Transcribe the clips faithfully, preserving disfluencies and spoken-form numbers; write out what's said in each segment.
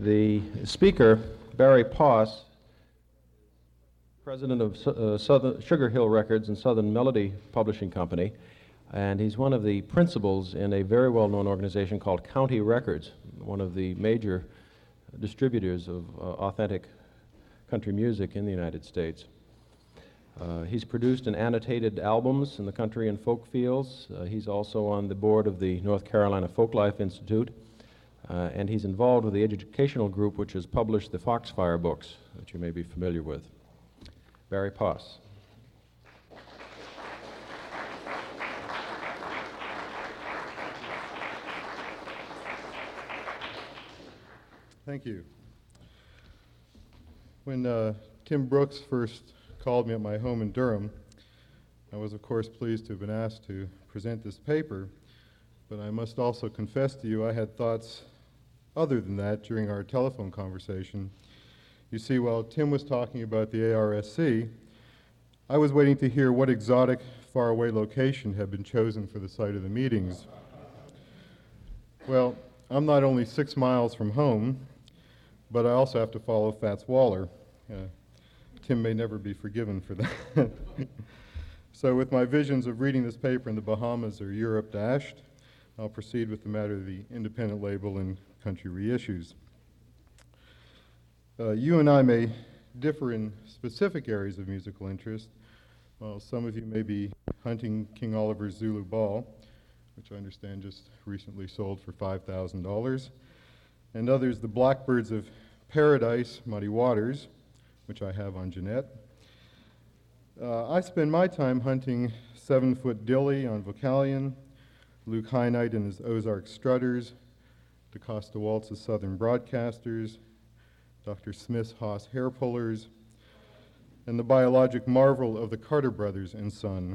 The speaker, Barry Poss, president of uh, Southern Sugar Hill Records and Southern Melody Publishing Company, and he's one of the principals in a very well-known organization called County Records, one of the major distributors of uh, authentic country music in the United States. Uh, he's produced and annotated albums in the country and folk fields. Uh, he's also on the board of the North Carolina Folklife Institute, uh, and he's involved with the educational group which has published the Foxfire books that you may be familiar with. Barry Poss. Thank you. When uh, Tim Brooks first called me at my home in Durham, I was of course pleased to have been asked to present this paper, but I must also confess to you I had thoughts other than that during our telephone conversation. You see, while Tim was talking about the A R S C, I was waiting to hear what exotic, faraway location had been chosen for the site of the meetings. Well, I'm not only six miles from home, but I also have to follow Fats Waller. Uh, Tim may never be forgiven for that. So with my visions of reading this paper in the Bahamas or Europe dashed, I'll proceed with the matter of the independent label and country reissues. Uh, you and I may differ in specific areas of musical interest. Well, some of you may be hunting King Oliver's Zulu Ball, which I understand just recently sold for five thousand dollars, and others the Blackbirds of Paradise, Muddy Waters, which I have on Jeanette. Uh, I spend my time hunting Seven-Foot Dilly on Vocalion, Luke Hynite and his Ozark Strutters, DeCosta Waltz's Southern Broadcasters, Doctor Smith's Haas Hair Pullers, and the biologic marvel of the Carter Brothers and Son.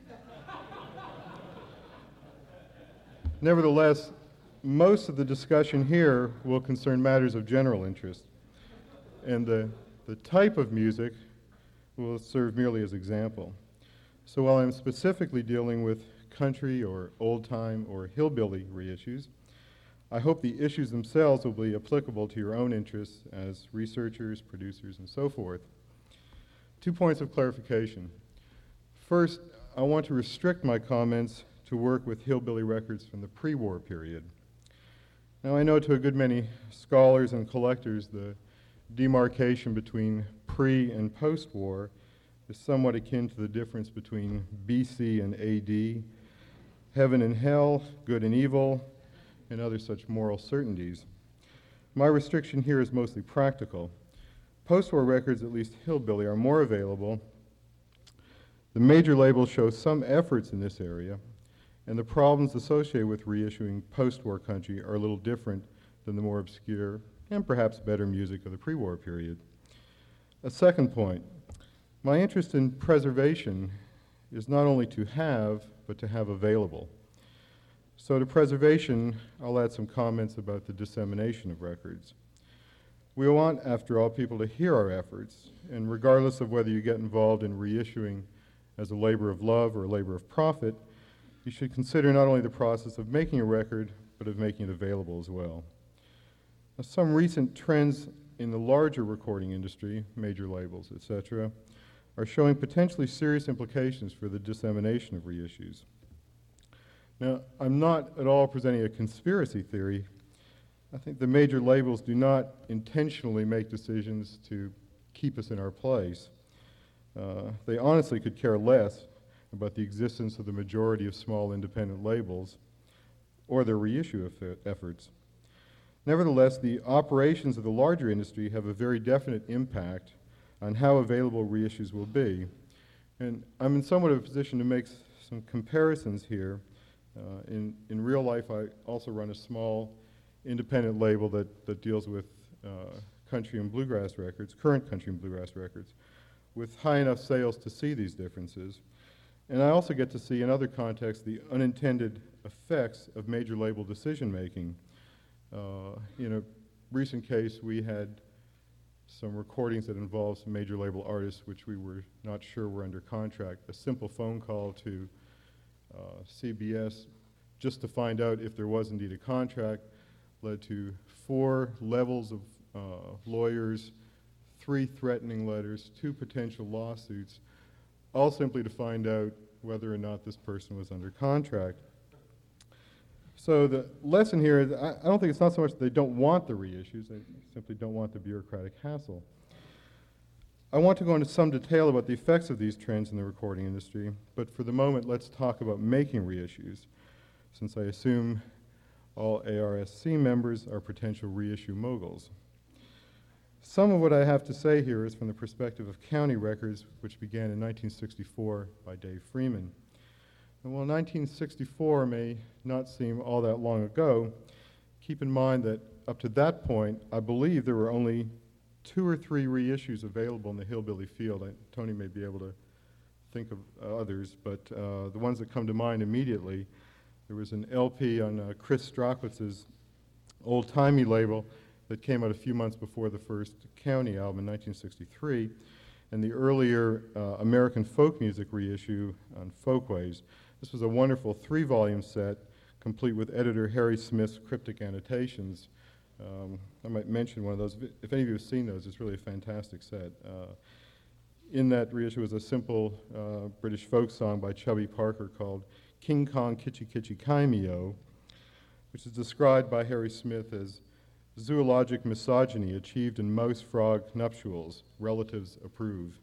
Nevertheless, most of the discussion here will concern matters of general interest, and the, the type of music will serve merely as example. So while I'm specifically dealing with country or old-time or hillbilly reissues, I hope the issues themselves will be applicable to your own interests as researchers, producers, and so forth. Two points of clarification. First, I want to restrict my comments to work with hillbilly records from the pre-war period. Now, I know to a good many scholars and collectors the demarcation between pre- and post-war is somewhat akin to the difference between B C and A D, heaven and hell, good and evil, and other such moral certainties. My restriction here is mostly practical. Post-war records, at least hillbilly, are more available. The major labels show some efforts in this area, and the problems associated with reissuing post-war country are a little different than the more obscure and perhaps better music of the pre-war period. A second point, my interest in preservation is not only to have, but to have available. So to preservation, I'll add some comments about the dissemination of records. We want, after all, people to hear our efforts, and regardless of whether you get involved in reissuing as a labor of love or a labor of profit, you should consider not only the process of making a record, but of making it available as well. Now, some recent trends in the larger recording industry, major labels, et cetera, are showing potentially serious implications for the dissemination of reissues. Now, I'm not at all presenting a conspiracy theory. I think the major labels do not intentionally make decisions to keep us in our place. Uh, they honestly could care less about the existence of the majority of small independent labels or their reissue efforts. Nevertheless, the operations of the larger industry have a very definite impact on how available reissues will be. And I'm in somewhat of a position to make s- some comparisons here. Uh, in, in real life, I also run a small independent label that, that deals with uh, country and bluegrass records, current country and bluegrass records, with high enough sales to see these differences. And I also get to see in other contexts the unintended effects of major label decision-making. Uh, in a recent case, we had some recordings that involved some major label artists which we were not sure were under contract. A simple phone call to uh, C B S just to find out if there was indeed a contract led to four levels of uh, lawyers, three threatening letters, two potential lawsuits, all simply to find out whether or not this person was under contract. So the lesson here is, I, I don't think it's not so much that they don't want the reissues, they simply don't want the bureaucratic hassle. I want to go into some detail about the effects of these trends in the recording industry, but for the moment, let's talk about making reissues, since I assume all A R S C members are potential reissue moguls. Some of what I have to say here is from the perspective of county records, which began in nineteen sixty-four by Dave Freeman. And while nineteen sixty-four may not seem all that long ago, keep in mind that up to that point, I believe there were only two or three reissues available in the hillbilly field. I, Tony may be able to think of uh, others, but uh, the ones that come to mind immediately, there was an L P on uh, Chris Strachwitz's old-timey label that came out a few months before the first County album in nineteen sixty-three, and the earlier uh, American folk music reissue on Folkways. This was a wonderful three-volume set, complete with editor Harry Smith's cryptic annotations. Um, I might mention one of those. If any of you have seen those, it's really a fantastic set. Uh, in that reissue was a simple uh, British folk song by Chubby Parker called King Kong Kitchi Kitchi Kaimio, which is described by Harry Smith as zoologic misogyny achieved in mouse frog nuptials. Relatives approve.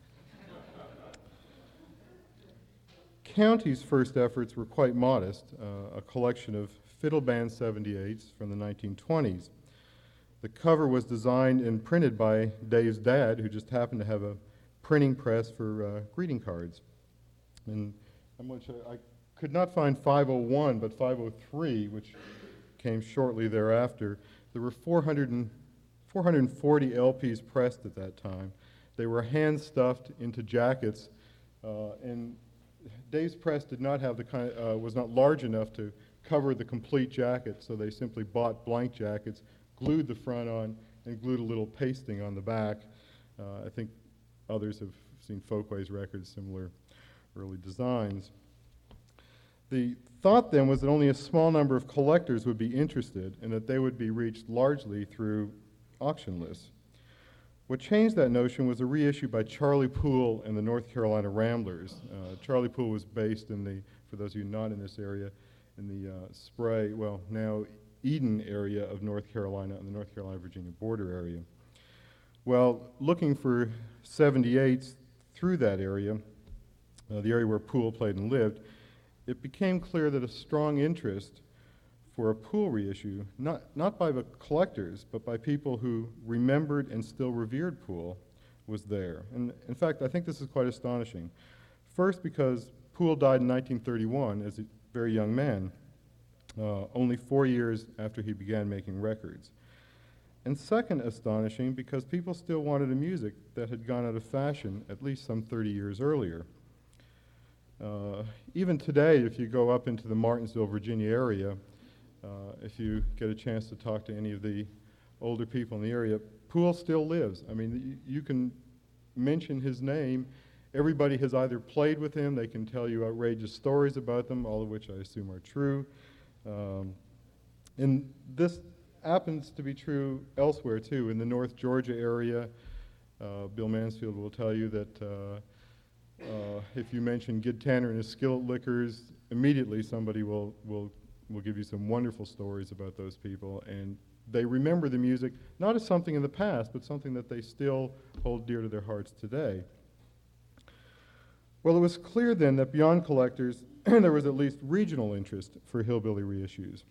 County's first efforts were quite modest, uh, a collection of fiddle band seventy-eights from the nineteen twenties. The cover was designed and printed by Dave's dad, who just happened to have a printing press for uh, greeting cards. And I'm going to, I could not find five oh one, but five oh three, which came shortly thereafter. There were four hundred four hundred forty L Ps pressed at that time. They were hand-stuffed into jackets, uh, and Dave's press did not have the kind, uh, was not large enough to cover the complete jacket, so they simply bought blank jackets, glued the front on, and glued a little pasting on the back. Uh, I think others have seen Folkways records, similar early designs. The thought then was that only a small number of collectors would be interested and that they would be reached largely through auction lists. What changed that notion was a reissue by Charlie Poole and the North Carolina Ramblers. Uh, Charlie Poole was based in the, for those of you not in this area, in the uh, Spray, well, now Eden area of North Carolina, and the North Carolina-Virginia border area. Well, looking for seventy-eights through that area, uh, the area where Poole played and lived, it became clear that a strong interest for a Poole reissue, not, not by the collectors, but by people who remembered and still revered Poole, was there. And in fact, I think this is quite astonishing. First, because Poole died in nineteen thirty-one as a very young man, uh, only four years after he began making records. And second, astonishing, because people still wanted a music that had gone out of fashion at least some thirty years earlier. Uh, even today, if you go up into the Martinsville, Virginia area, uh, if you get a chance to talk to any of the older people in the area, Poole still lives. I mean, you, you can mention his name. Everybody has either played with him, they can tell you outrageous stories about them, all of which I assume are true. Um, and this happens to be true elsewhere too. In the North Georgia area, uh, Bill Mansfield will tell you that uh, Uh, if you mention Gid Tanner and his Skillet Liquors, immediately somebody will, will, will give you some wonderful stories about those people, and they remember the music not as something in the past, but something that they still hold dear to their hearts today. Well, it was clear then that beyond collectors, there was at least regional interest for hillbilly reissues.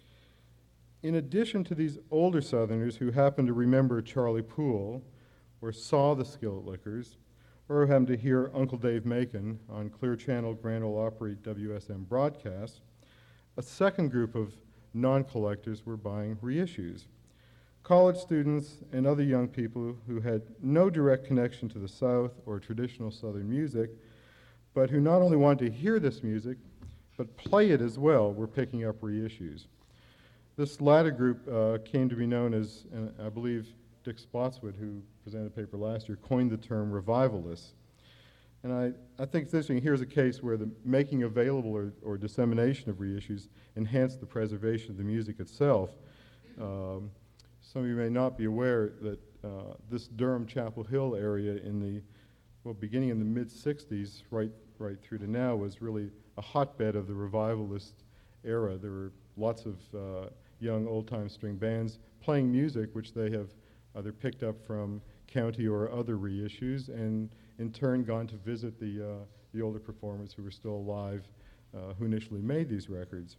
In addition to these older Southerners who happened to remember Charlie Poole or saw the Skillet Liquors, or happened to hear Uncle Dave Macon on Clear Channel Grand Ole Opry W S M broadcasts, a second group of non-collectors were buying reissues. College students and other young people who had no direct connection to the South or traditional Southern music, but who not only wanted to hear this music, but play it as well, were picking up reissues. This latter group uh, came to be known as, uh, I believe, Dick Spotswood, who presented a paper last year, coined the term revivalists. And I, I think it's interesting, here's a case where the making available or, or dissemination of reissues enhanced the preservation of the music itself. Um, some of you may not be aware that uh, this Durham Chapel Hill area in the, well, beginning in the mid sixties, right, right through to now, was really a hotbed of the revivalist era. There were lots of uh, young old-time string bands playing music which they have either picked up from County or other reissues, and in turn gone to visit the, uh, the older performers who were still alive, uh, who initially made these records.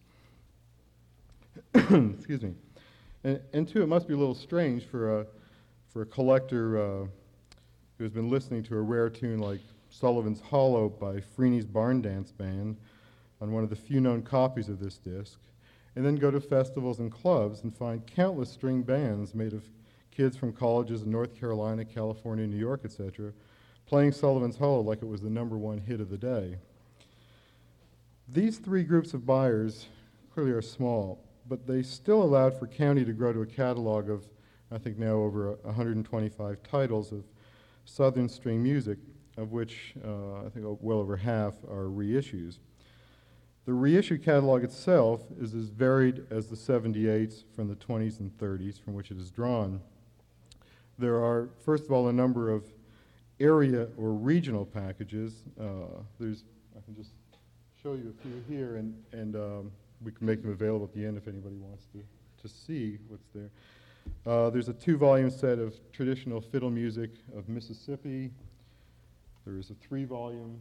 Excuse me. And, and two, it must be a little strange for a, for a collector uh, who has been listening to a rare tune like Sullivan's Hollow by Freeney's Barn Dance Band on one of the few known copies of this disc, and then go to festivals and clubs and find countless string bands made of kids from colleges in North Carolina, California, New York, et cetera, playing Sullivan's Hollow like it was the number one hit of the day. These three groups of buyers clearly are small, but they still allowed for County to grow to a catalog of, I think now over one hundred twenty-five titles of Southern string music, of which uh, I think well over half are reissues. The reissue catalog itself is as varied as the seventy-eights from the twenties and thirties from which it is drawn. There are, first of all, a number of area or regional packages. Uh, there's, I can just show you a few here, and, and um, we can make them available at the end if anybody wants to, to see what's there. Uh, there's a two-volume set of traditional fiddle music of Mississippi. There is a three-volume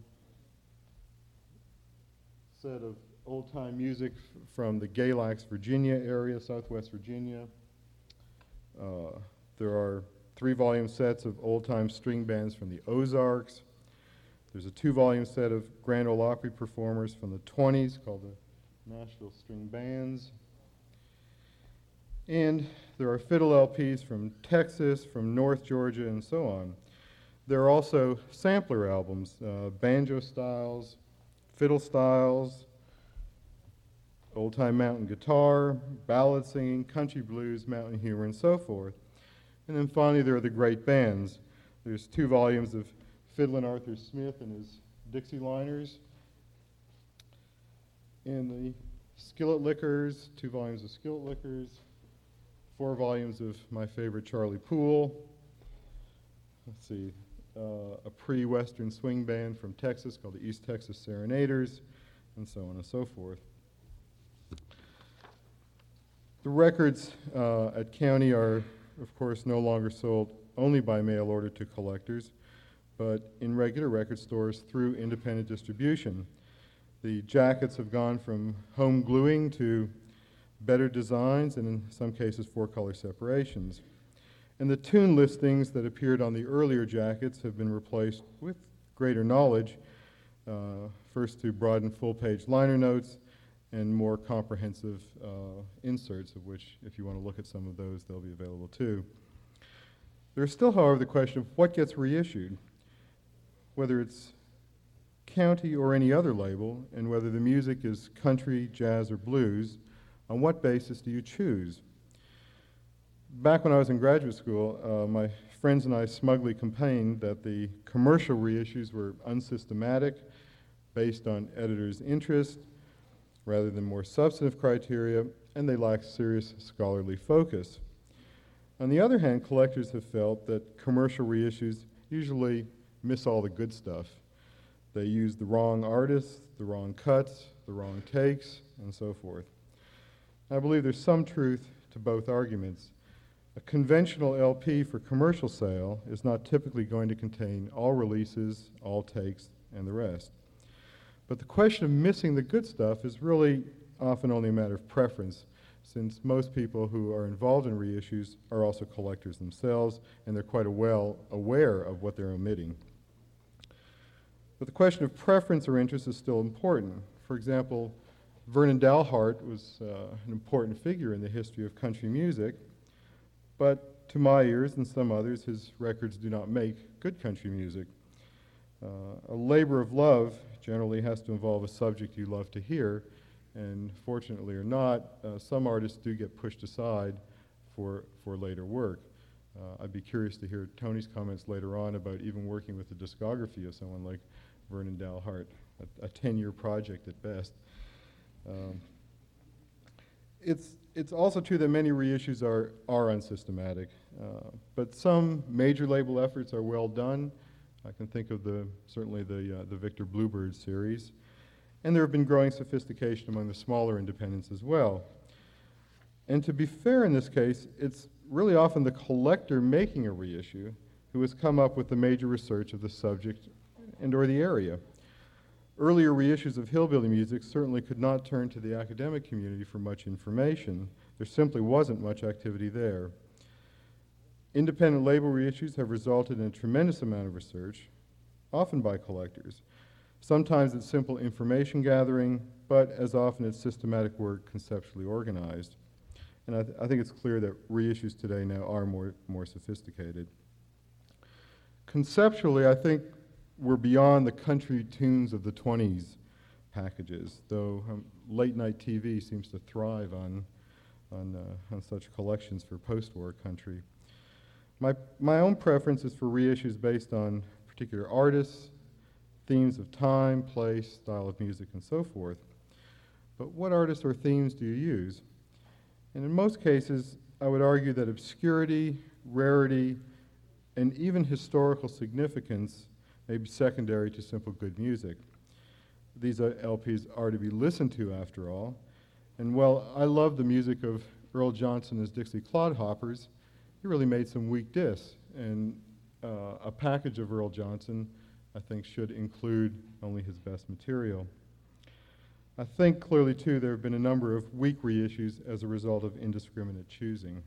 set of old-time music f- from the Galax, Virginia area, Southwest Virginia. Uh, there are three-volume sets of old-time string bands from the Ozarks. There's a two-volume set of Grand Ole Opry performers from the twenties called the Nashville String Bands. And there are fiddle L Ps from Texas, from North Georgia, and so on. There are also sampler albums, uh, banjo styles, fiddle styles, old-time mountain guitar, ballad singing, country blues, mountain humor, and so forth. And then finally, there are the great bands. There's two volumes of Fiddlin' Arthur Smith and his Dixie Liners, and the Skillet Lickers, two volumes of Skillet Lickers, four volumes of my favorite Charlie Poole. Let's see, uh, a pre-Western swing band from Texas called the East Texas Serenaders, and so on and so forth. The records uh, at County are, of course, no longer sold only by mail order to collectors, but in regular record stores through independent distribution. The jackets have gone from home gluing to better designs, and in some cases four-color separations. And the tune listings that appeared on the earlier jackets have been replaced with greater knowledge, uh, first to broaden full-page liner notes and more comprehensive uh, inserts, of which, if you want to look at some of those, they'll be available too. There's still, however, the question of what gets reissued, whether it's County or any other label, and whether the music is country, jazz, or blues. On what basis do you choose? Back when I was in graduate school, uh, my friends and I smugly complained that the commercial reissues were unsystematic, based on editors' interest, rather than more substantive criteria, and they lacked serious scholarly focus. On the other hand, collectors have felt that commercial reissues usually miss all the good stuff. They use the wrong artists, the wrong cuts, the wrong takes, and so forth. I believe there's some truth to both arguments. A conventional L P for commercial sale is not typically going to contain all releases, all takes, and the rest. But the question of missing the good stuff is really often only a matter of preference, since most people who are involved in reissues are also collectors themselves, and they're quite well aware of what they're omitting. But the question of preference or interest is still important. For example, Vernon Dalhart was uh, an important figure in the history of country music, but to my ears and some others, his records do not make good country music. Uh, a labor of love generally has to involve a subject you love to hear, and fortunately or not, uh, some artists do get pushed aside for, for later work. Uh, I'd be curious to hear Tony's comments later on about even working with the discography of someone like Vernon Dalhart, a ten-year project at best. Um, it's it's also true that many reissues are, are unsystematic, uh, but some major label efforts are well done. I can think of the, certainly the, uh, the Victor Bluebird series. And there have been growing sophistication among the smaller independents as well. And to be fair in this case, it's really often the collector making a reissue who has come up with the major research of the subject and or the area. Earlier reissues of hillbilly music certainly could not turn to the academic community for much information. There simply wasn't much activity there. Independent label reissues have resulted in a tremendous amount of research, often by collectors. Sometimes it's simple information gathering, but as often it's systematic work conceptually organized. And I, th I think it's clear that reissues today now are more, more sophisticated. Conceptually, I think we're beyond the country tunes of the twenties packages, though um, late night T V seems to thrive on, on, uh, on such collections for post-war country. My, my own preference is for reissues based on particular artists, themes of time, place, style of music, and so forth. But what artists or themes do you use? And in most cases, I would argue that obscurity, rarity, and even historical significance may be secondary to simple good music. These uh, L Ps are to be listened to, after all. And while I love the music of Earl Johnson as Dixie Clodhoppers, he really made some weak discs. And uh, a package of Earl Johnson, I think, should include only his best material. I think clearly, too, there have been a number of weak reissues as a result of indiscriminate choosing.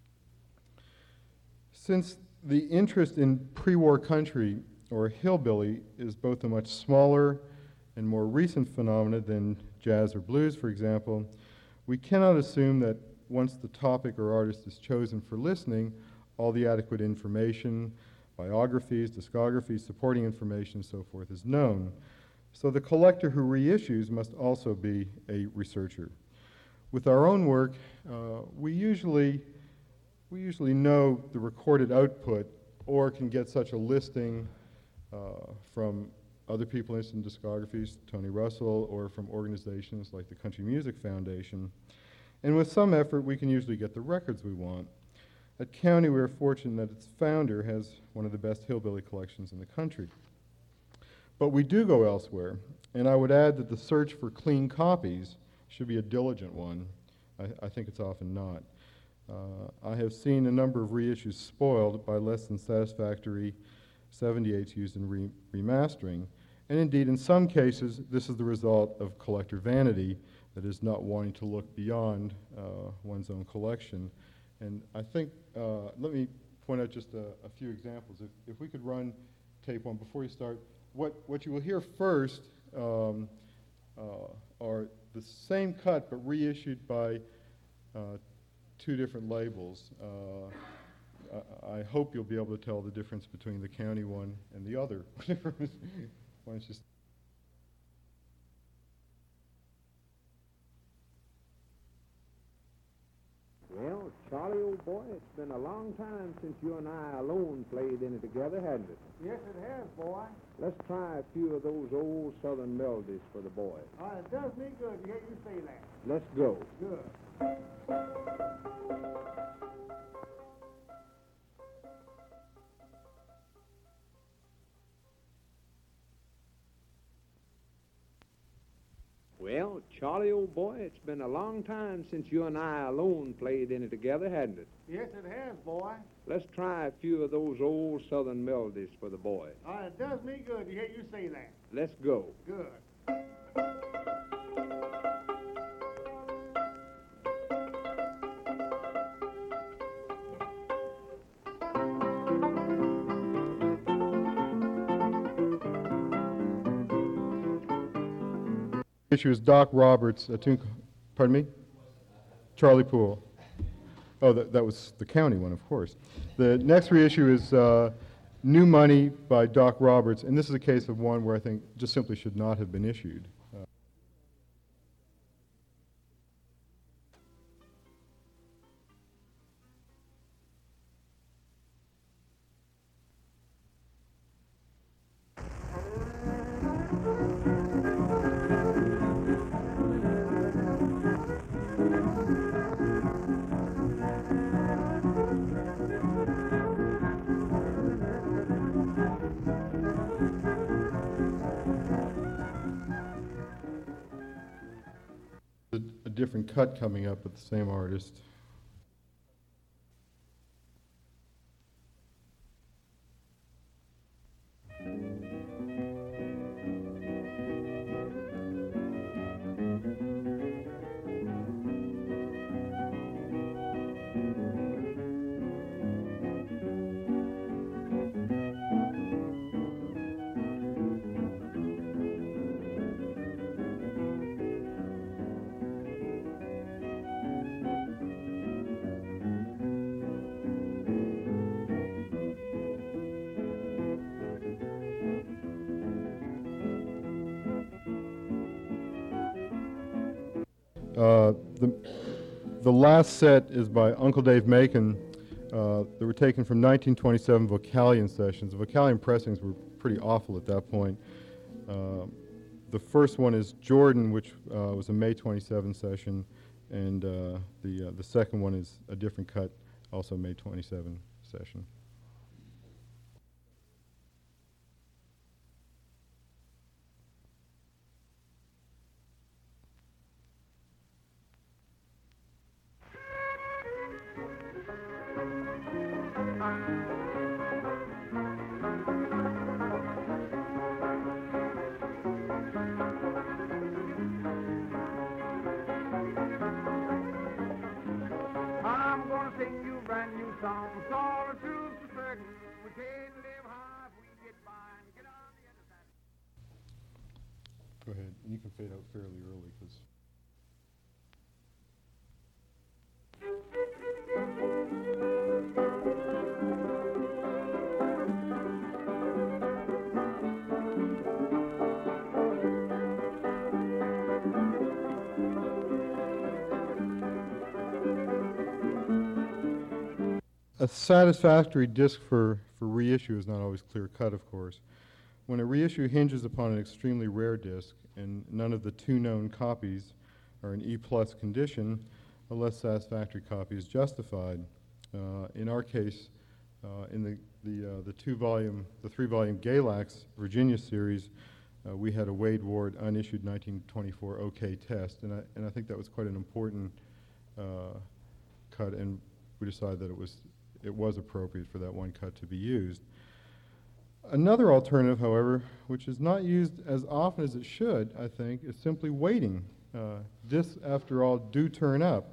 Since the interest in pre-war country, or hillbilly, is both a much smaller and more recent phenomenon than jazz or blues, for example, we cannot assume that once the topic or artist is chosen for listening, all the adequate information, biographies, discographies, supporting information, and so forth is known. So the collector who reissues must also be a researcher. With our own work, uh, we usually we usually know the recorded output, or can get such a listing uh, from other people interested in discographies, Tony Russell, or from organizations like the Country Music Foundation. And with some effort, we can usually get the records we want. At County, we are fortunate that its founder has one of the best hillbilly collections in the country. But we do go elsewhere, and I would add that the search for clean copies should be a diligent one. I, I think it's often not. Uh, I have seen a number of reissues spoiled by less than satisfactory seventy-eights used in re remastering, and indeed in some cases this is the result of collector vanity, that is, not wanting to look beyond uh, one's own collection. And I think, uh, let me point out just a, a few examples. If, if we could run tape one before you start, what, what you will hear first um, uh, are the same cut but reissued by uh, two different labels. Uh, I, I hope you'll be able to tell the difference between the County one and the other. Why don't you Well, Charlie, old boy, it's been a long time since you and I alone played in it together, hasn't it? Yes, it has, boy. Let's try a few of those old southern melodies for the boys. Oh, it does me good to hear you say that. Let's go. Good. Well, Charlie, old boy, it's been a long time since you and I alone played in it together, hadn't it? Yes, it has, boy. Let's try a few of those old southern melodies for the boys. Oh, it does me good to hear you say that. Let's go. Good. issue is Doc Roberts, a tune, pardon me? Charlie Poole. Oh, that, that was the County one, of course. The next reissue is uh, New Money by Doc Roberts, and this is a case of one where I think just simply should not have been issued. Uh, different cut coming up with the same artist. Uh, the, the last set is by Uncle Dave Macon. Uh, they were taken from nineteen twenty-seven Vocalion sessions. The Vocalion pressings were pretty awful at that point. Uh, the first one is Jordan, which uh, was a May twenty-seventh session, and uh, the, uh, the second one is a different cut, also May twenty-seventh session. I'm gonna sing you a brand new song. All the truth is certain. We can't live high if we get by and get on the other side. Go ahead, and you can fade out fairly early, because a satisfactory disc for, for reissue is not always clear cut, of course. When a reissue hinges upon an extremely rare disc and none of the two known copies are in E plus condition, a less satisfactory copy is justified. Uh, in our case, uh, in the, the, uh, the two volume, the three volume Galax Virginia series, uh, we had a Wade Ward unissued nineteen twenty-four OK test, and I, and I think that was quite an important uh, cut, and we decided that it was it was appropriate for that one cut to be used. Another alternative, however, which is not used as often as it should, I think, is simply waiting. Uh, discs, after all, do turn up.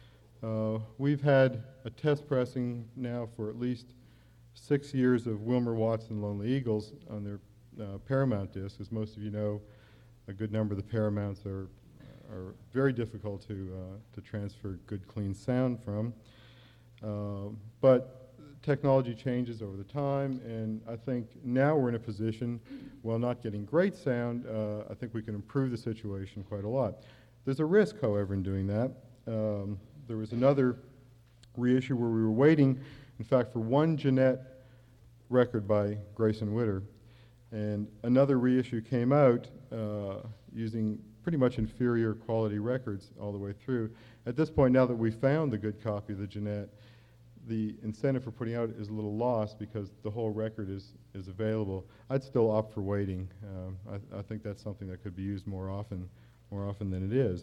Uh, we've had a test pressing now for at least six years of Wilmer Watson Lonely Eagles on their uh, Paramount discs. As most of you know, a good number of the Paramounts are, are very difficult to, uh, to transfer good, clean sound from. Uh, but technology changes over the time, and I think now we're in a position, while not getting great sound, uh, I think we can improve the situation quite a lot. There's a risk, however, in doing that. Um, there was another reissue where we were waiting, in fact, for one Jeanette record by Grayson Witter, and another reissue came out uh, using pretty much inferior quality records all the way through. At this point, now that we found the good copy of the Jeanette, the incentive for putting out is a little lost because the whole record is, is available. I'd still opt for waiting. Um, I, I think that's something that could be used more often, more often than it is.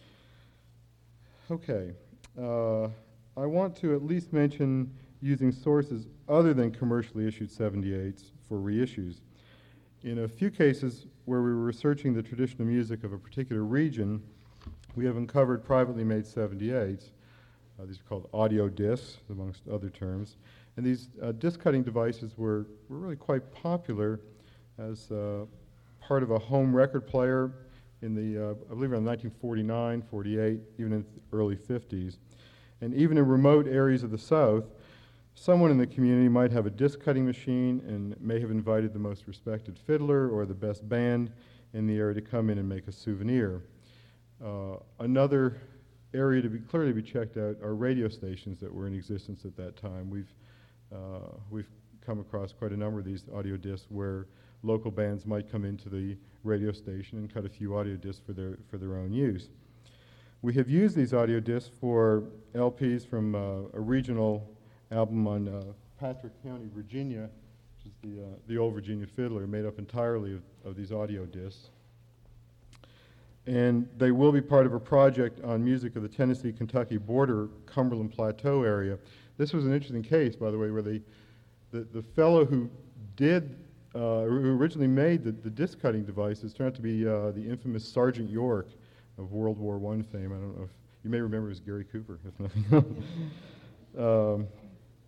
Okay, uh, I want to at least mention using sources other than commercially issued seventy-eights for reissues. In a few cases where we were researching the traditional music of a particular region, we have uncovered privately made seventy-eights. Uh, these are called audio discs, amongst other terms. And these uh, disc cutting devices were, were really quite popular as uh, part of a home record player in the, uh, I believe around nineteen forty-nine, forty-eight, even in the early fifties. And even in remote areas of the South, someone in the community might have a disc cutting machine and may have invited the most respected fiddler or the best band in the area to come in and make a souvenir. Uh, another area to be clearly be checked out are radio stations that were in existence at that time. We've uh, we've come across quite a number of these audio discs where local bands might come into the radio station and cut a few audio discs for their for their own use. We have used these audio discs for L Ps from uh, a regional album on uh, Patrick County, Virginia, which is the uh, the old Virginia Fiddler, made up entirely of, of these audio discs. and they will be part of a project on music of the Tennessee-Kentucky border, Cumberland Plateau area. This was an interesting case, by the way, where they, the, the fellow who did, uh, who originally made the, the disc cutting devices turned out to be uh, the infamous Sergeant York of World War One fame. I don't know if, you may remember as Gary Cooper, if nothing else. um,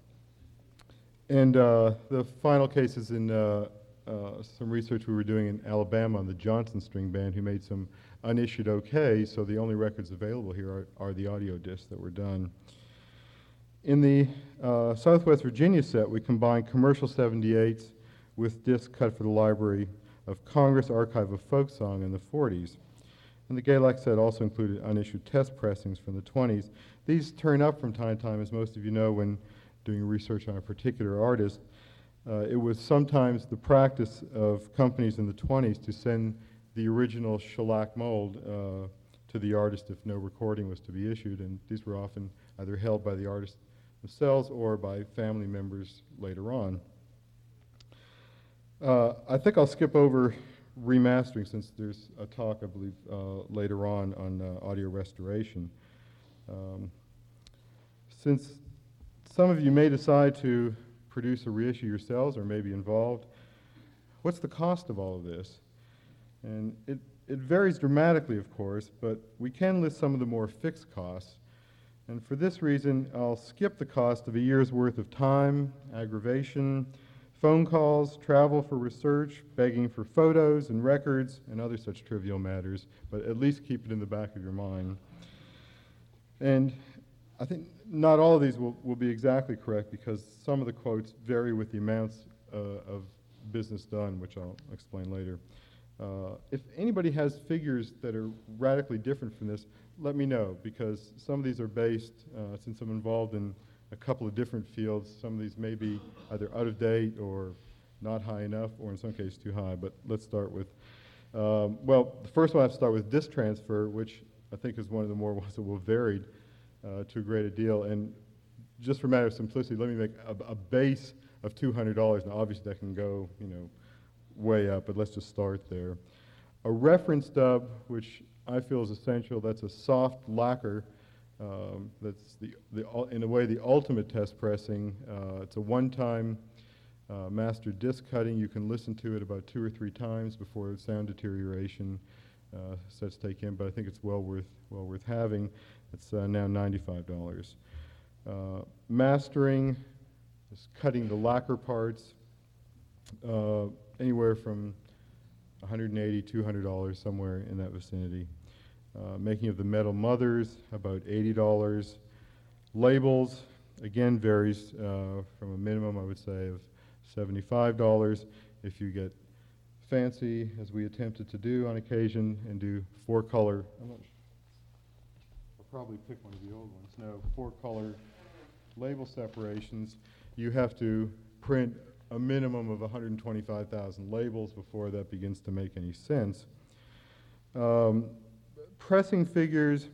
and uh, the final case is in uh, uh, some research we were doing in Alabama on the Johnson String Band, who made some unissued okay, so the only records available here are, are the audio discs that were done. In the uh, Southwest Virginia set, we combined commercial seventy-eights with discs cut for the Library of Congress Archive of Folk Song in the forties. And the Galax set also included unissued test pressings from the twenties. These turn up from time to time, as most of you know, when doing research on a particular artist. Uh, it was sometimes the practice of companies in the twenties to send the original shellac mold uh, to the artist if no recording was to be issued, and these were often either held by the artist themselves or by family members later on. Uh, I think I'll skip over remastering since there's a talk, I believe, uh, later on on uh, audio restoration. Um, since some of you may decide to produce a reissue yourselves or may be involved, what's the cost of all of this? And it, it varies dramatically, of course, but we can list some of the more fixed costs. And for this reason, I'll skip the cost of a year's worth of time, aggravation, phone calls, travel for research, begging for photos and records, and other such trivial matters, but at least keep it in the back of your mind. And I think not all of these will, will be exactly correct because some of the quotes vary with the amounts uh, of business done, which I'll explain later. Uh, if anybody has figures that are radically different from this, let me know, because some of these are based, uh, since I'm involved in a couple of different fields, some of these may be either out of date or not high enough, or in some cases too high, but let's start with, um, well, the first one I have to start with disc transfer, which I think is one of the more ones that will vary uh, to a greater deal, and just for a matter of simplicity, let me make a, a base of two hundred dollars. Now obviously that can go, you know, way up, but let's just start there. A reference stub, which I feel is essential, that's a soft lacquer. Um, that's the, the, in a way, the ultimate test pressing. Uh, it's a one-time uh, master disc cutting. You can listen to it about two or three times before sound deterioration uh, sets take in, but I think it's well worth, well worth having. It's uh, now ninety-five dollars. Uh, mastering, just cutting the lacquer parts, uh, anywhere from one hundred eighty dollars, two hundred dollars, somewhere in that vicinity. Uh, making of the metal mothers, about eighty dollars. Labels, again, varies uh, from a minimum, I would say, of seventy-five dollars. If you get fancy, as we attempted to do on occasion, and do four-color, I'm not sure, I'll probably pick one of the old ones, no, four-color label separations, you have to print a minimum of one hundred twenty-five thousand labels before that begins to make any sense. Um, pressing figures,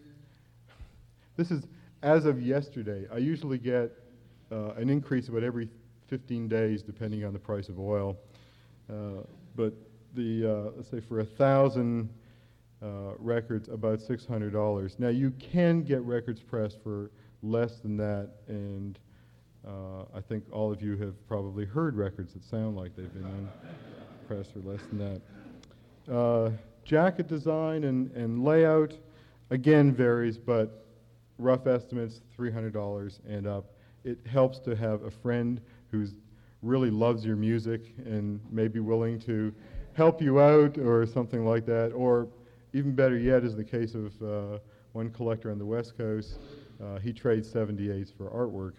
this is as of yesterday. I usually get uh, an increase about every fifteen days depending on the price of oil. Uh, but the, uh, let's say for a thousand uh, records, about six hundred dollars. Now you can get records pressed for less than that, and uh, I think all of you have probably heard records that sound like they've been pressed for less than that. Uh, jacket design and, and layout, again varies, but rough estimates, three hundred dollars and up. It helps to have a friend who really loves your music and may be willing to help you out or something like that, or even better yet is the case of uh, one collector on the West Coast. Uh, he trades seventy-eights for artwork.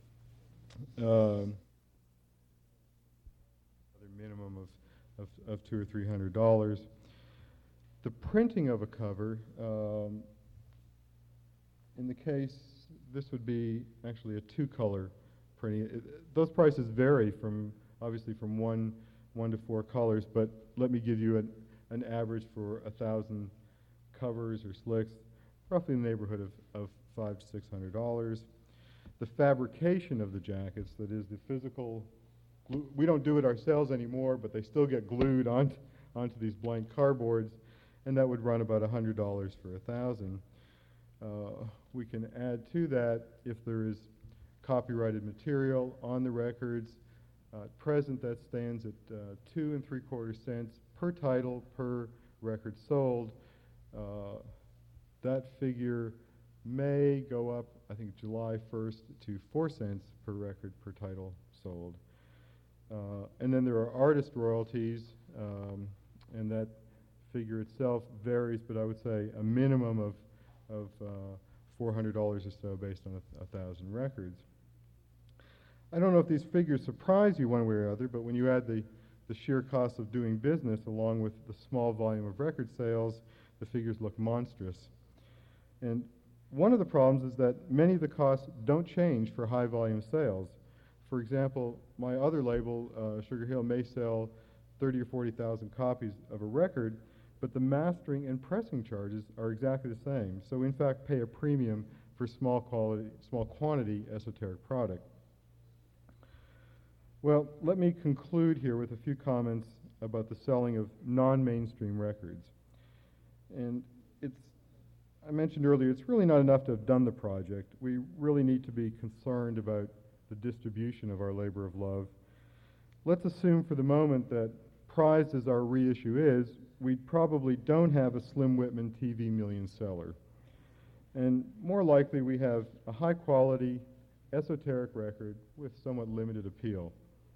Um, a minimum of, of, of two or three hundred dollars. The printing of a cover, um, in the case, this would be actually a two-color printing. It, those prices vary from, obviously, from one, one to four colors, but let me give you an, an average for a thousand covers or slicks, roughly in the neighborhood of, of five to six hundred dollars. The fabrication of the jackets, that is the physical, glue, we don't do it ourselves anymore, but they still get glued onto, onto these blank cardboards. and that would run about one hundred dollars for a thousand. Uh, we can add to that if there is copyrighted material on the records. Uh, at present, that stands at uh, two and three quarter cents per title per record sold. Uh, that figure may go up, I think, July first to four cents per record per title sold. Uh, and then there are artist royalties, um, and that figure itself varies, but I would say a minimum of, of uh, four hundred dollars or so based on a, a thousand records. I don't know if these figures surprise you one way or other, but when you add the, the sheer cost of doing business along with the small volume of record sales, the figures look monstrous. And one of the problems is that many of the costs don't change for high volume sales. For example, my other label, uh, Sugar Hill, may sell thirty or forty thousand copies of a record, but the mastering and pressing charges are exactly the same. So we in fact pay a premium for small quality, small quantity esoteric product. Well, let me conclude here with a few comments about the selling of non-mainstream records. And it's, I mentioned earlier, it's really not enough to have done the project. We really need to be concerned about the distribution of our labor of love. Let's assume for the moment that, prized as our reissue is, we probably don't have a Slim Whitman T V million seller. And more likely we have a high quality, esoteric record with somewhat limited appeal.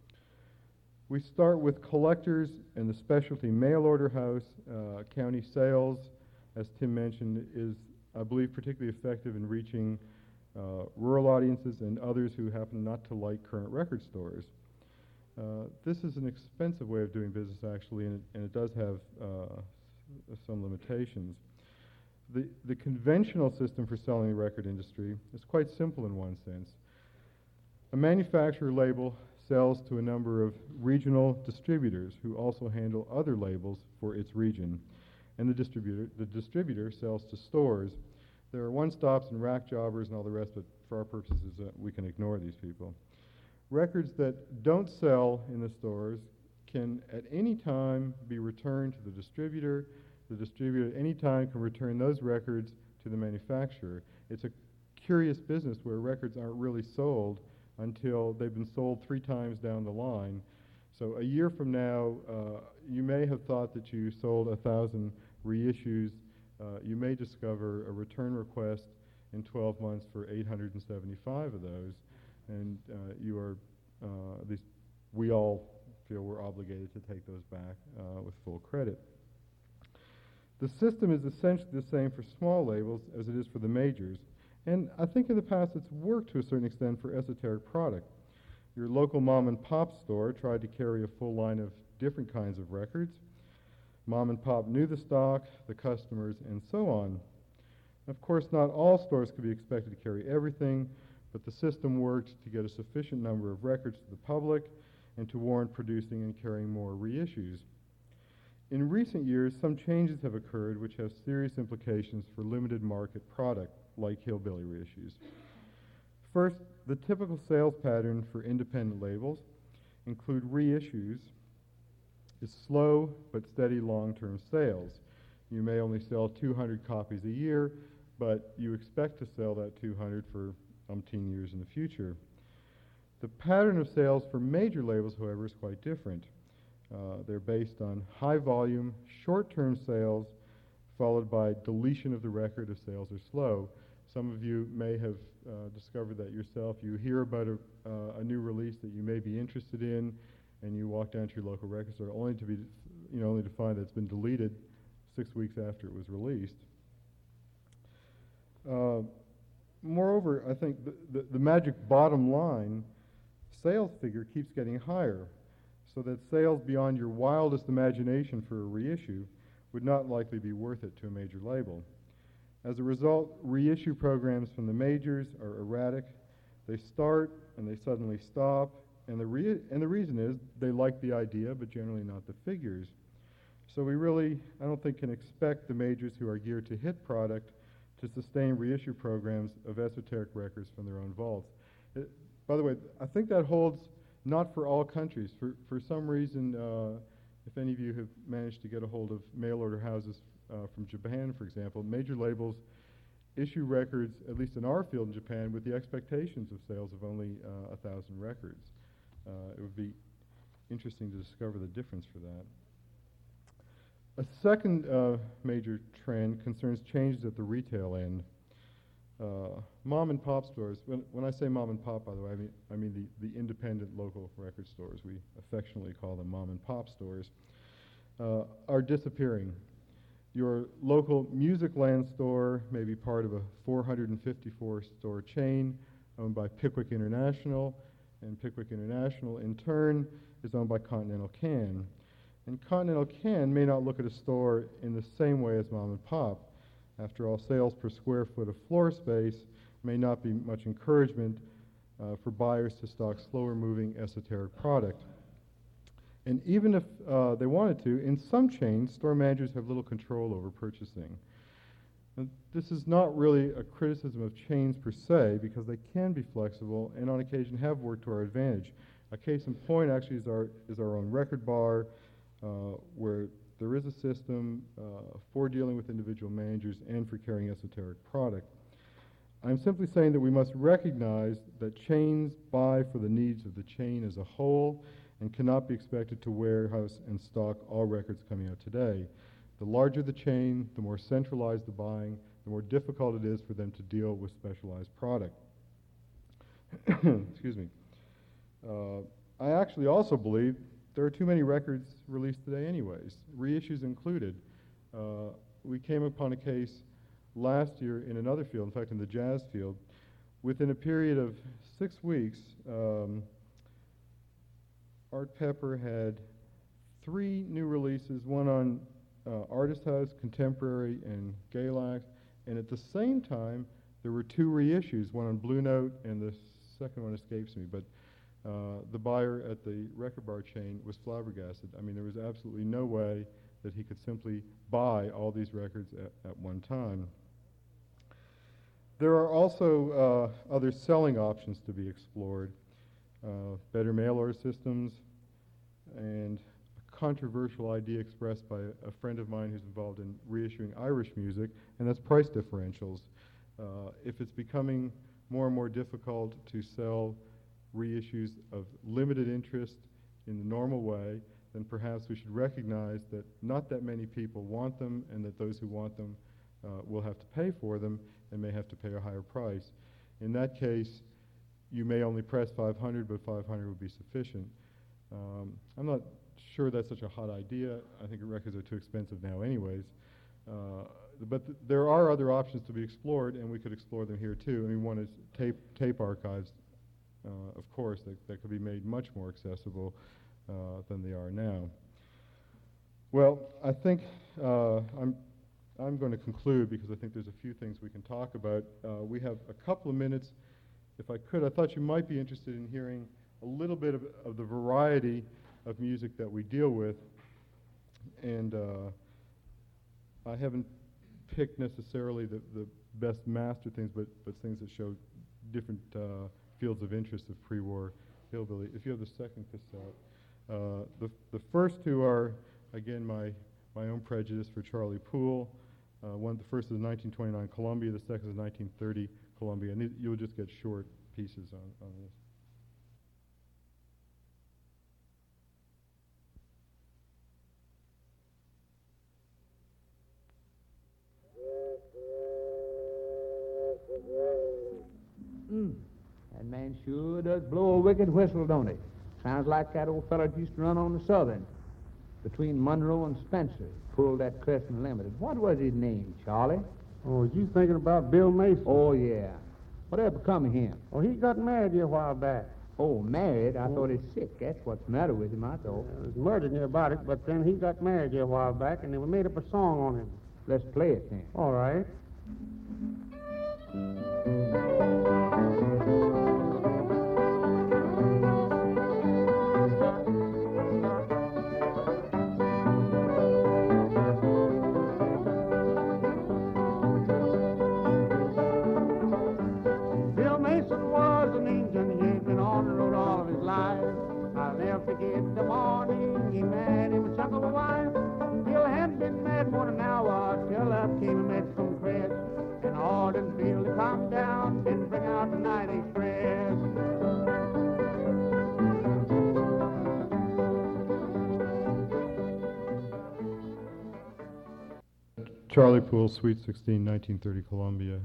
We start with collectors and the specialty mail order house. Uh, county sales, as Tim mentioned, is, I believe, particularly effective in reaching uh, rural audiences and others who happen not to like current record stores. Uh, this is an expensive way of doing business, actually, and it, and it does have uh, some limitations. The, the conventional system for selling the record industry is quite simple in one sense. A manufacturer label sells to a number of regional distributors who also handle other labels for its region. And the distributor, the distributor sells to stores. There are one-stops and rack jobbers and all the rest, but for our purposes, uh, we can ignore these people. Records that don't sell in the stores can at any time be returned to the distributor. The distributor at any time can return those records to the manufacturer. It's a curious business where records aren't really sold until they've been sold three times down the line. So a year from now, uh, you may have thought that you sold a thousand reissues. Uh, you may discover a return request in twelve months for eight hundred seventy-five of those, and uh, you are, uh, at least we all feel we're obligated to take those back uh, with full credit. The system is essentially the same for small labels as it is for the majors. And I think in the past it's worked to a certain extent for esoteric product. Your local mom and pop store tried to carry a full line of different kinds of records. Mom and pop knew the stock, the customers, and so on. Of course, not all stores could be expected to carry everything, but the system worked to get a sufficient number of records to the public and to warrant producing and carrying more reissues. In recent years, some changes have occurred which have serious implications for limited market product like Hillbilly reissues. First, the typical sales pattern for independent labels include reissues is slow but steady long-term sales. You may only sell two hundred copies a year, but you expect to sell that two hundred for umpteen years in the future. The pattern of sales for major labels, however, is quite different. Uh, they're based on high volume, short-term sales, followed by deletion of the record if sales are slow. Some of you may have uh, discovered that yourself. You hear about a, uh, a new release that you may be interested in, and you walk down to your local record store only to be, you know, only to find that it's been deleted six weeks after it was released. Uh, moreover, I think the, the, the magic bottom line sales figure keeps getting higher, so that sales beyond your wildest imagination for a reissue would not likely be worth it to a major label. As a result, reissue programs from the majors are erratic. They start and they suddenly stop, and the, re and the reason is they like the idea, but generally not the figures. So we really, I don't think, can expect the majors who are geared to hit product to sustain reissue programs of esoteric records from their own vaults. It, by the way, I think that holds not for all countries. For, for some reason, uh, if any of you have managed to get a hold of mail order houses uh, from Japan, for example, major labels issue records, at least in our field in Japan, with the expectations of sales of only uh, a thousand records. Uh, it would be interesting to discover the difference for that. A second uh, major trend concerns changes at the retail end. Uh, mom and pop stores, when, when I say mom and pop, by the way, I mean, I mean the, the independent local record stores, we affectionately call them mom and pop stores, uh, are disappearing. Your local Musicland store may be part of a four hundred fifty-four store chain owned by Pickwick International, and Pickwick International in turn is owned by Continental Can. And Continental Can may not look at a store in the same way as mom and pop. After all, sales per square foot of floor space may not be much encouragement uh, for buyers to stock slower moving esoteric product. And even if uh, they wanted to, in some chains, store managers have little control over purchasing. And this is not really a criticism of chains per se, because they can be flexible and on occasion have worked to our advantage. A case in point actually is our, is our own record bar, uh, where there is a system uh, for dealing with individual managers and for carrying esoteric product. I'm simply saying that we must recognize that chains buy for the needs of the chain as a whole and cannot be expected to warehouse and stock all records coming out today. The larger the chain, the more centralized the buying, the more difficult it is for them to deal with specialized product. Excuse me. Uh, I actually also believe there are too many records released today anyways, reissues included. Uh, we came upon a case last year in another field, in fact in the jazz field. Within a period of six weeks, um, Art Pepper had three new releases, one on uh, Artist House, Contemporary, and Galax, and at the same time there were two reissues, one on Blue Note and the second one escapes me, but uh, the buyer at the record bar chain was flabbergasted. I mean, there was absolutely no way that he could simply buy all these records at, at one time. There are also uh, other selling options to be explored. Uh, better mail order systems, and a controversial idea expressed by a, a friend of mine who's involved in reissuing Irish music, and that's price differentials. Uh, if it's becoming more and more difficult to sell reissues of limited interest in the normal way, then perhaps we should recognize that not that many people want them, and that those who want them uh, will have to pay for them and may have to pay a higher price. In that case, you may only press five hundred, but five hundred would be sufficient. Um, I'm not sure that's such a hot idea. I think records are too expensive now anyways. Uh, but th there are other options to be explored, and we could explore them here too. I mean, one is tape, tape archives, uh, of course, that, that could be made much more accessible uh, than they are now. Well, I think uh, I'm, I'm going to conclude because I think there's a few things we can talk about. Uh, we have a couple of minutes. If I could, I thought you might be interested in hearing a little bit of, of the variety of music that we deal with. And uh, I haven't picked necessarily the, the best master things, but, but things that show different uh, fields of interest of pre-war hillbilly. If you have the second cassette. Uh, the, the first two are, again, my, my own prejudice for Charlie Poole. Uh, one, the first is nineteen twenty-nine Columbia, the second is nineteen thirty Columbia, and you'll just get short pieces on, on this. Mm. That man sure does blow a wicked whistle, don't he? Sounds like that old fella that used to run on the Southern between Monroe and Spencer. Pulled that Crescent Limited. What was his name, Charlie? Oh, was you thinking about Bill Mason? Oh, yeah. Whatever become of him? Oh, he got married here a while back. Oh, married? I thought he's sick. That's what's the matter with him, I thought. Yeah, there's murdered near about it, but then he got married here a while back, and they made up a song on him. Let's play it then. All right. Bill Mason was an Injun. He had been on the road all of his life. I'll never forget the morning he met him and chuckled a wife. Bill had been married more than an hour. Southern field to come down, didn't bring out the night express. Charlie Poole, Suite sixteen, nineteen thirty, Columbia.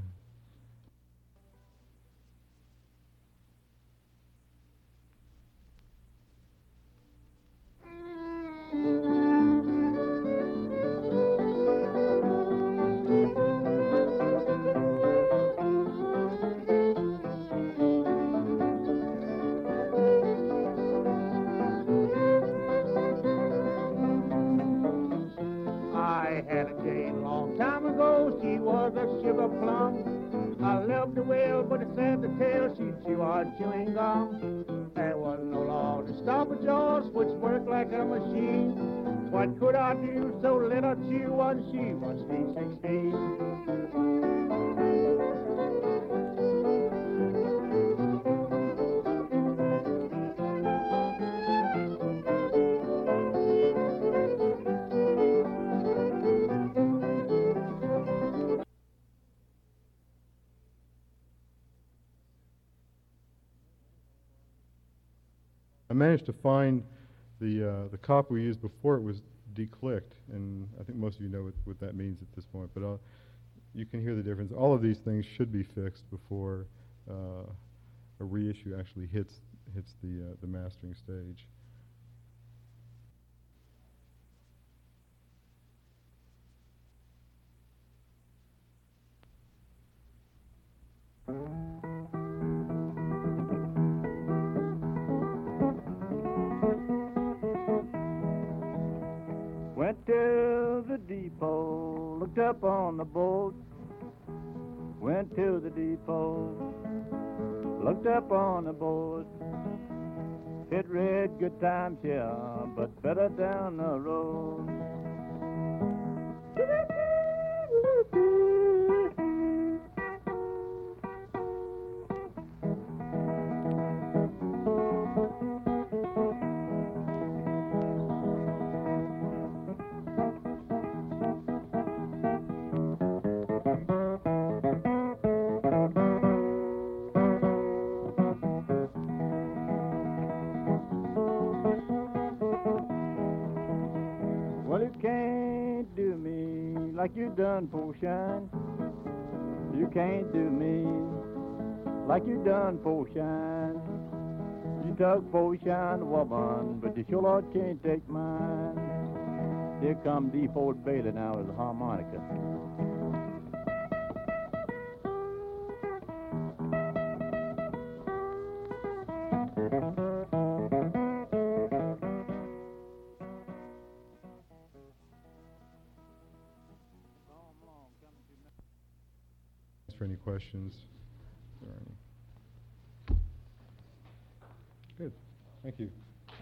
I had a Jane long time ago, she was a sugar plum. I loved her well, but it's sad to tell she, she was chewing gum. There was no law to stop her jaws, which worked like a machine. What could I do so let her chew when she was three sixteen? I managed to find the uh, the cop we used before it was declicked, and I think most of you know what, what that means at this point, but I'll, you can hear the difference. All of these things should be fixed before uh, a reissue actually hits hits the uh, the mastering stage. Went to the depot, looked up on the boat. Went to the depot, looked up on the boat. It read good times here, but better down the road. Well, you can't do me like you done, po Shine. You can't do me like you done, po Shine. You took po Shine, woman, but you sure Lord can't take mine. Here come deep old Bailey now with the harmonica. For any questions? If there are any. Good. Thank you.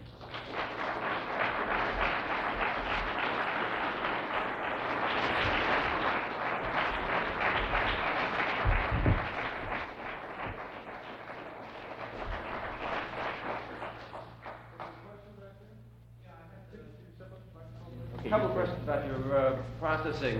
A couple of questions about your uh, processing.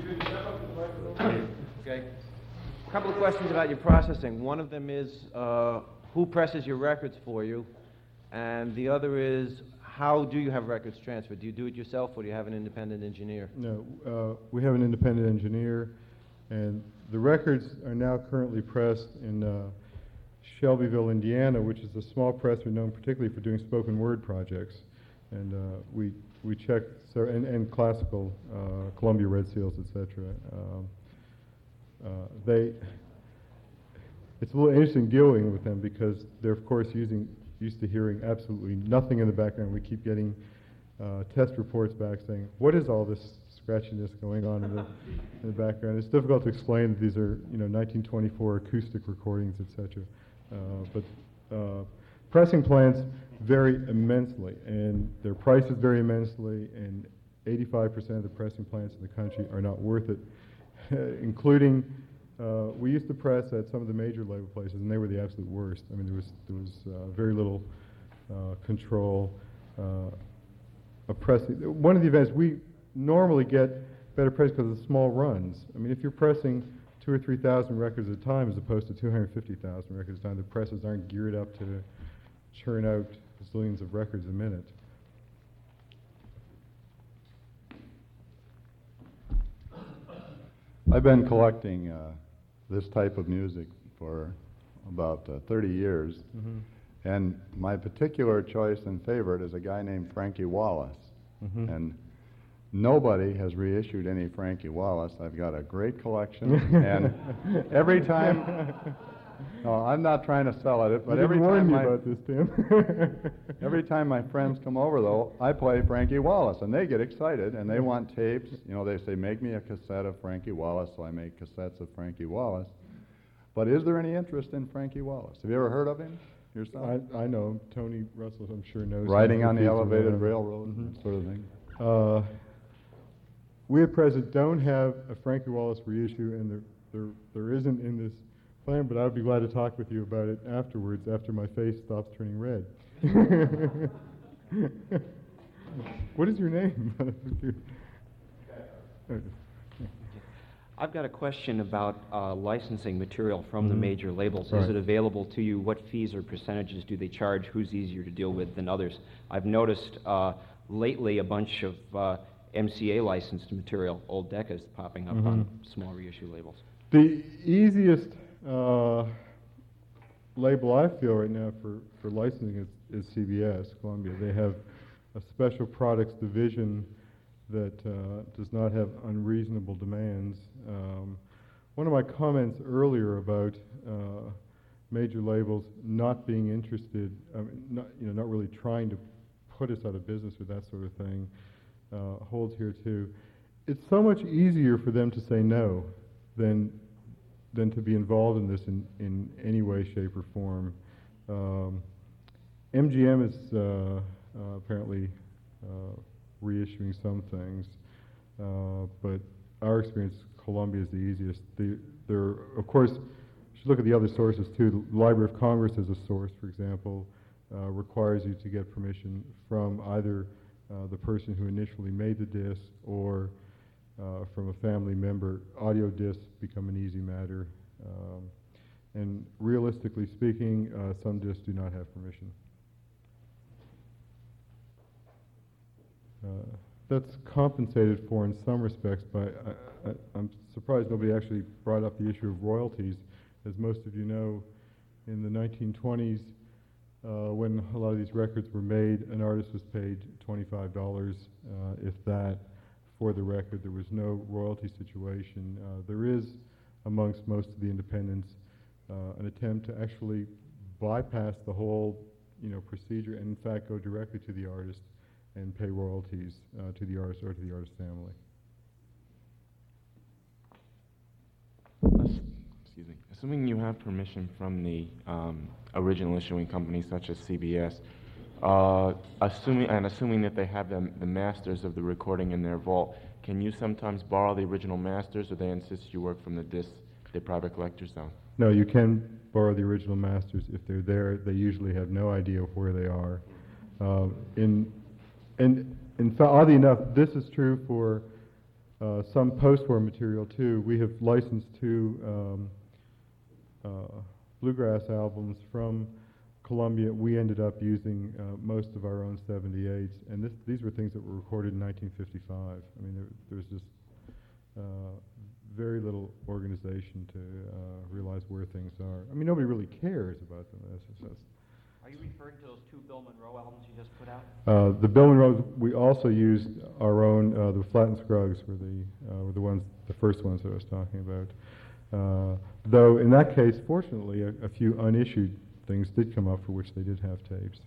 Okay. A couple of questions about your processing. One of them is uh, who presses your records for you, and the other is how do you have records transferred? Do you do it yourself, or do you have an independent engineer? No, uh, we have an independent engineer, and the records are now currently pressed in uh, Shelbyville, Indiana, which is a small press we're known particularly for doing spoken word projects. And uh, we we check so and, and classical uh, Columbia Red Seals, et cetera. Um, uh, they it's a little interesting dealing with them because they're of course using used to hearing absolutely nothing in the background. We keep getting uh, test reports back saying, "What is all this scratchiness going on in the in the background?" It's difficult to explain that these are you know nineteen twenty-four acoustic recordings, et cetera. Uh, but uh, pressing plants vary immensely, and their prices vary immensely, and eighty-five percent of the pressing plants in the country are not worth it, including, uh, we used to press at some of the major label places, and they were the absolute worst. I mean, there was, there was uh, very little uh, control uh, of pressing. One of the events, we normally get better press because of the small runs. I mean, if you're pressing two or three thousand records at a time as opposed to two hundred fifty thousand records at a time. The presses aren't geared up to churn out zillions of records a minute. I've been collecting uh, this type of music for about uh, thirty years, Mm-hmm. and my particular choice and favorite is a guy named Frankie Wallace. Mm-hmm. And nobody has reissued any Frankie Wallace. I've got a great collection, and every time, no, I'm not trying to sell it, but You every didn't warn time me my, about this, Tim. every time my friends come over, though, I play Frankie Wallace, and they get excited, and they want tapes. You know, they say, make me a cassette of Frankie Wallace, so I make cassettes of Frankie Wallace. But is there any interest in Frankie Wallace? Have you ever heard of him yourself? I, I know Tony Russell, I'm sure knows. Riding him on if the he's elevated around. railroad, Mhm. that sort of thing. Uh, we at present don't have a Frankie Wallace reissue, and there, there, there isn't in this plan, but I would be glad to talk with you about it afterwards, after my face stops turning red. What is your name? I've got a question about uh, licensing material from the Mhm. major labels. Right. Is it available to you? What fees or percentages do they charge? Who's easier to deal with than others? I've noticed uh, lately a bunch of uh, M C A licensed material, old Decas, popping up on small reissue labels. The easiest uh, label I feel right now for, for licensing is, is C B S, Columbia. They have a special products division that uh, does not have unreasonable demands. Um, one of my comments earlier about uh, major labels not being interested, I mean, not, you know, not really trying to put us out of business or that sort of thing, uh, holds here too. It's so much easier for them to say no than than to be involved in this in, in any way, shape, or form. Um, M G M is uh, uh, apparently uh, reissuing some things, uh, but our experience, Columbia is the easiest. The, there, of course, you should look at the other sources too. The Library of Congress as a source, for example, uh, requires you to get permission from either uh, the person who initially made the disc or uh, from a family member. Audio discs become an easy matter. Um, and realistically speaking, uh, some discs do not have permission. Uh, that's compensated for in some respects by, I, I, I'm surprised nobody actually brought up the issue of royalties. As most of you know, in the nineteen twenties, uh, when a lot of these records were made, an artist was paid twenty-five dollars, uh, if that, for the record. There was no royalty situation. Uh, there is, amongst most of the independents, uh, an attempt to actually bypass the whole, you know, procedure and in fact go directly to the artist and pay royalties uh, to the artist or to the artist's family. Excuse me. Assuming you have permission from the um, original issuing company, such as C B S, uh, assuming and assuming that they have the, the masters of the recording in their vault, can you sometimes borrow the original masters, or they insist you work from the disc the private collector's zone? No, you can borrow the original masters if they're there. They usually have no idea of where they are. Uh, in And in fact, oddly enough, this is true for uh, some post-war material too. We have licensed two um, uh, bluegrass albums from Columbia. We ended up using uh, most of our own seventy-eights, and this, these were things that were recorded in nineteen fifty-five. I mean, there, there's just uh, very little organization to uh, realize where things are. I mean, nobody really cares about them. That's, that's, Are you referring to those two Bill Monroe albums you just put out? Uh, the Bill Monroe, we also used our own, uh, the Flatt and Scruggs were the, uh, were the ones, the first ones that I was talking about. Uh, though in that case, fortunately, a, a few unissued things did come up for which they did have tapes.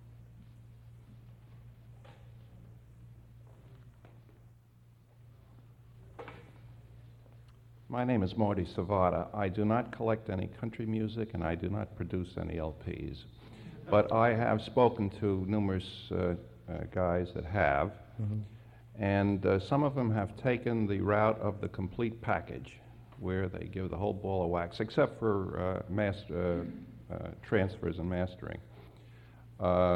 My name is Marty Savada. I do not collect any country music and I do not produce any L Ps. But I have spoken to numerous uh, uh, guys that have, Mm-hmm. and uh, some of them have taken the route of the complete package, where they give the whole ball of wax, except for uh, master, uh, uh, transfers and mastering. Uh,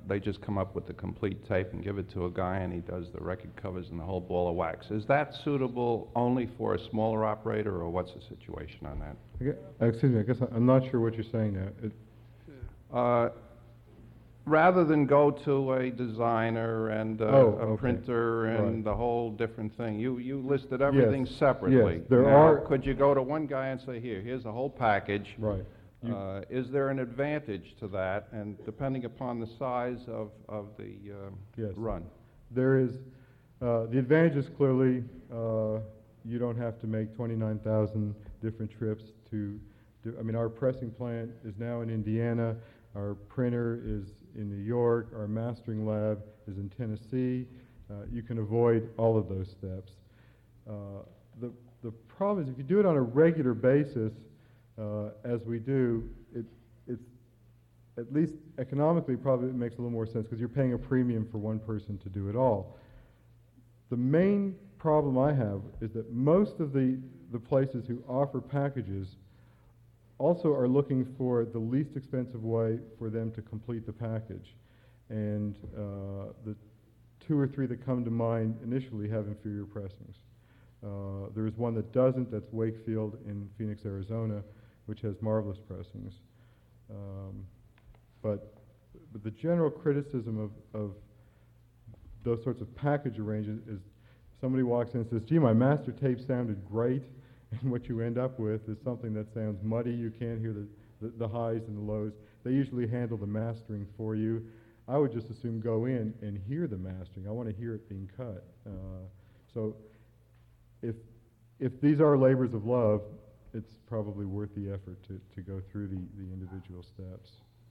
they just come up with the complete tape and give it to a guy, and he does the record covers and the whole ball of wax. Is that suitable only for a smaller operator, or what's the situation on that? I gue- Excuse me, I guess I- I'm not sure what you're saying now. It- Uh, Rather than go to a designer and uh, Oh, a okay. printer and Right. the whole different thing, you, you listed everything Yes, separately. yes, there Now, are- could you go to one guy and say, here, here's the whole package? Right. You- Uh, Is there an advantage to that, and depending upon the size of, of the uh, Yes. run? There is, uh, the advantage is clearly, uh, you don't have to make twenty-nine thousand different trips to do, I mean, our pressing plant is now in Indiana, our printer is in New York, our mastering lab is in Tennessee. Uh, you can avoid all of those steps. Uh, the, the problem is if you do it on a regular basis, uh, as we do, it, it's at least economically probably it makes a little more sense because you're paying a premium for one person to do it all. The main problem I have is that most of the, the places who offer packages also are looking for the least expensive way for them to complete the package. And uh, the two or three that come to mind initially have inferior pressings. Uh, there is one that doesn't, that's Wakefield in Phoenix, Arizona, which has marvelous pressings. Um, but, but the general criticism of, of those sorts of package arrangements is somebody walks in and says, gee, my master tape sounded great, and what you end up with is something that sounds muddy. You can't hear the, the, the highs and the lows. They usually handle the mastering for you. I would just assume go in and hear the mastering. I want to hear it being cut. Uh, so if, if these are labors of love, it's probably worth the effort to, to go through the, the individual steps.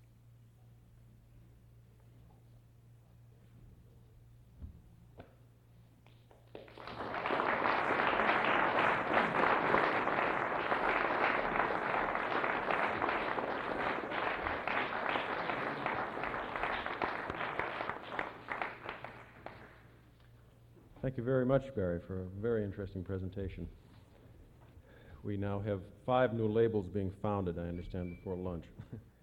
Thank you very much, Barry, for a very interesting presentation. We now have five new labels being founded, I understand, before lunch.